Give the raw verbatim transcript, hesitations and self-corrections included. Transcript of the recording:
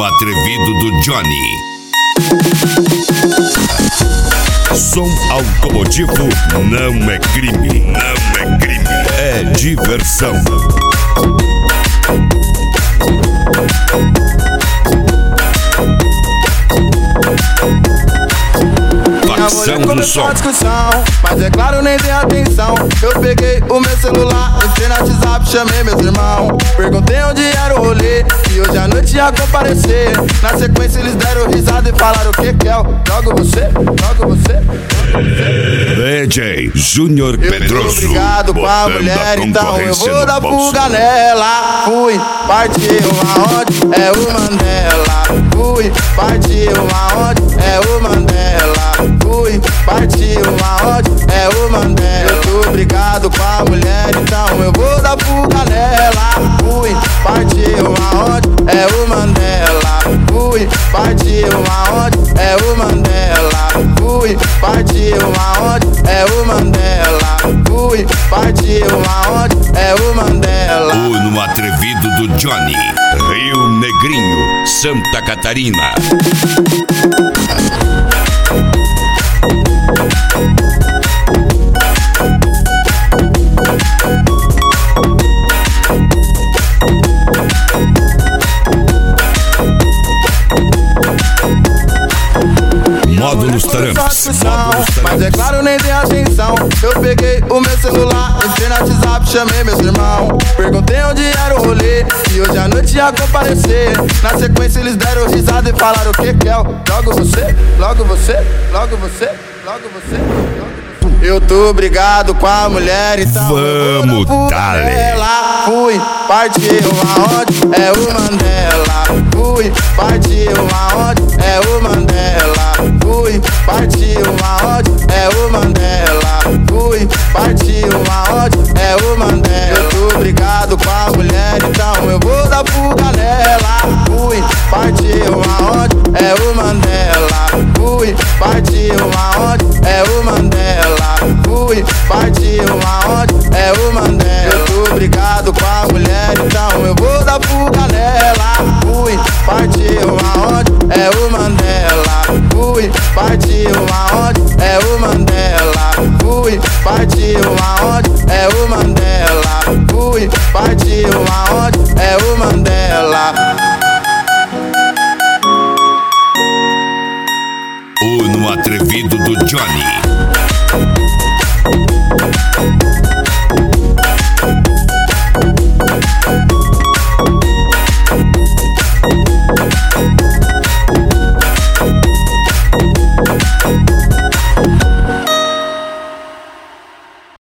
atrevido do Johnny. Som automotivo não é crime, não é crime, é diversão. Facção do som. Discussão, mas é claro, nem tem atenção. Eu peguei o meu celular, entrei no WhatsApp, chamei meus irmãos. Perguntei onde era o rolê, e hoje à noite ia comparecer. Na sequência eles deram risada e falaram: o que que é? Logo você, logo você, logo você. D J Júnior Pedroso. Obrigado com a mulher, então eu vou dar fuga nela. Fui, partiu aonde? É o Mandela. Fui, partiu aonde? É o Mandela. Fui, partiu aonde? É o Mandela. Eu tô brigado com a mulher, então eu vou dar fuga nela. Fui, partiu aonde? É o Mandela. Fui, partiu aonde? É o Mandela. Fui, partiu aonde? É o Mandela. Fui, partiu aonde? É o Mandela. O no atrevido do Johnny, Rio Negrinho, Santa Catarina. Módulos Tramps. Mas é claro, nem tem atenção. Eu peguei o meu celular, entrei no WhatsApp, chamei meus irmãos. Perguntei onde era o rolê, e hoje à noite ia comparecer. Na sequência eles deram risada e falaram: o que que é? Logo você, logo você, logo você, logo você, logo você. Eu tô brigado com a mulher, então vamos dar. Fui, partiu aonde? É o Mandela. Fui, partiu aonde? É o Mandela. Fui, partiu aonde? É o Mandela. Fui, partiu aonde? É o Mandela. Eu tô brigado com a mulher, então eu vou dar fuga nela. Fui, partiu aonde? É o Mandela. Fui, partiu aonde? É o Mandela. Fui, partiu aonde? É o Mandela. Eu tô brigado com a mulher, então eu vou dar fuga nela. Fui, partiu aonde? É o Mandela. Fui, partiu aonde? É o Mandela. Fui, partiu aonde? É o Mandela. Fui, partiu aonde? É o Mandela. O no atrevido do Johnny,